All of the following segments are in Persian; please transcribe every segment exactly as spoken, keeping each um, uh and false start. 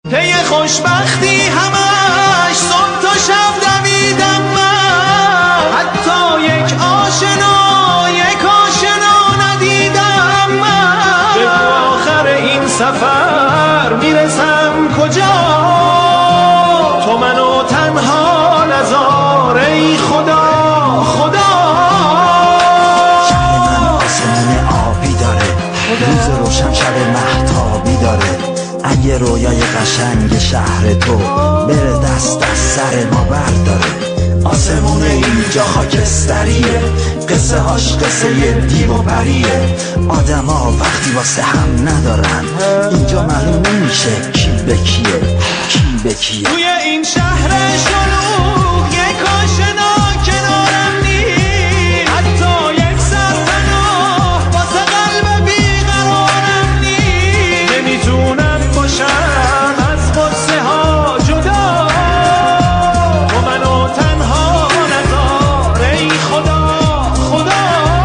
پی خوشبختی همش صبح تا شب دویدم من، حتی یک آشنا یک آشنا ندیدم من. به آخر این سفر میرسم کجا؟ تو منو تنها نذار ای خدا خدا. شهر من آسمون آبی داره، روز روشن شب مهتابی داره. اگه رویای قشنگ شهر تو بره دست از سر ما برداره. آسمون اینجا خاکستریه، قصه هاش قصه یه دیو و پریه. آدم ها وقتی واسه هم ندارن، اینجا معلوم نمیشه کی به کیه کی به کیه. توی این شهر شلوغ یک آشنا کنارم نیست، حتی یک سر پناه واسه قلب بیقرارم نیست. نمیتونم باشم از قصه ها جدا، تو منو تنها نذار ای خدا خدا.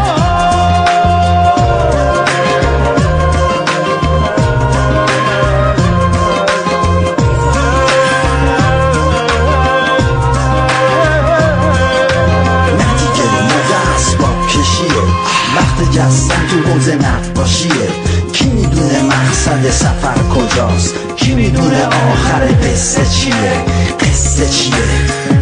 وقت جستن تو حوض نقاشیه. کی میدونه مقصد سفر کجاست؟ کی میدونه آخر قصه چیه؟ قصه چیه؟